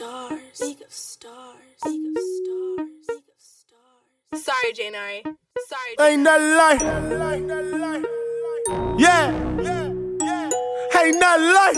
stars. League of stars. League of stars. League of stars. Sorry, Janari. Sorry. Ain't nothing like. Yeah. Ain't nothing like.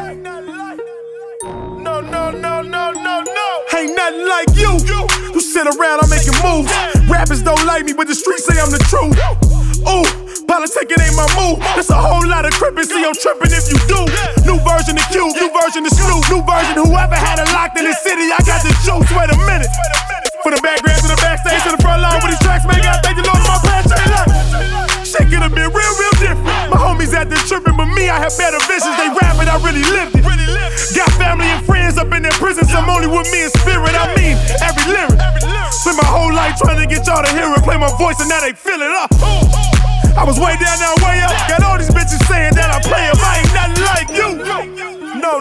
No. Ain't nothing like you. You sit around, I'm making moves. Rappers don't like me, but the streets say I'm the truth. Ooh, politicking ain't my move. There's a whole lot of crippin', see I'm trippin' if you do. New version of Cube, new version of Snoop, new version whoever had it locked in the city, I got the juice. Wait a minute. From the background to the backstage to the front line with these tracks, man, gotta thank the Lord for my past life. Shit could have been real different. My homies out there trippin', but me, I have better visions. They rapping, I really lived it. Got family and friends up in their prisons, I'm only with me in spirit. I mean, every lyric. Spent my whole life trying to get y'all to hear it, play my voice, and now they feel it up. I was way down, now way up. Got all these bitches saying that I play 'em. I ain't nothing like you. No.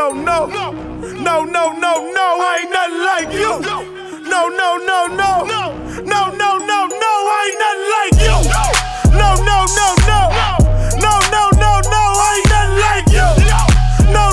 I ain't nothing like you. No. I ain't nothing like you. No. I ain't nothing like you. No.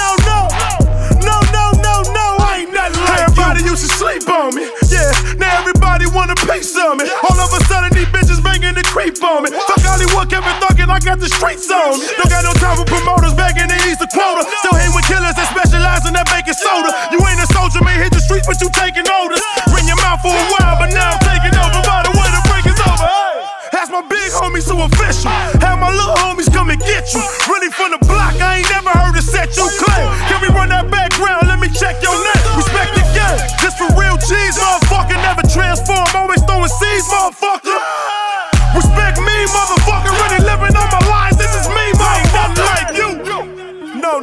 I ain't nothing like you. Everybody used to sleep on me. Yeah, now everybody want a piece of me. All of a sudden these bitches banging the creep on me. Fuck Hollywood, Kevin Thuggin', I got the streets on me. Don't got no time for promoters back in the East of quota. Still hang with killers that specialize in that baking soda. You ain't a soldier, man, hit the streets, but you taking orders. Ring your mouth for a while, but now I'm taking over. By the way, the break is over. Hey, ask my big homies who official. Have my little homies come and get you. Really from the block, I ain't never heard it set you clear. Can we run that background? Let me check your name. Respect the game. This for real cheese, motherfucker. Never transform, always throwing seeds, motherfucker. Respect me, motherfucker. Really living on my lines. This is me, man. Ain't nothing like you. No.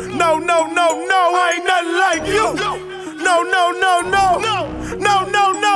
I ain't nothing like you. No.